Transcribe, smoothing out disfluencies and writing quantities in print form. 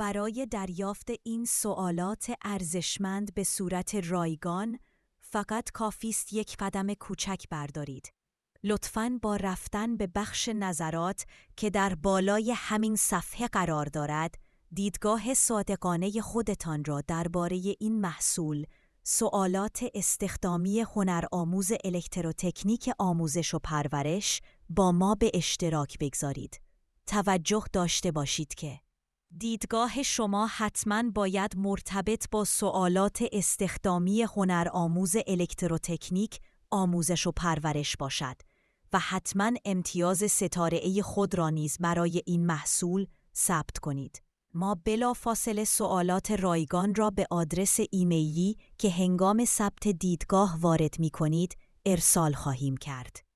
برای دریافت این سوالات ارزشمند به صورت رایگان، فقط کافی است یک قدم کوچک بردارید. لطفاً با رفتن به بخش نظرات که در بالای همین صفحه قرار دارد، دیدگاه صادقانه خودتان را درباره این محصول، سوالات استخدامی هنرآموز الکتروتکنیک آموزش و پرورش با ما به اشتراک بگذارید. توجه داشته باشید که دیدگاه شما حتماً باید مرتبط با سوالات استخدامی هنرآموز الکتروتکنیک آموزش و پرورش باشد و حتماً امتیاز ستاره‌ای خود را نیز برای این محصول ثبت کنید. ما بلافاصله سوالات رایگان را به آدرس ایمیلی که هنگام ثبت دیدگاه وارد می‌کنید ارسال خواهیم کرد.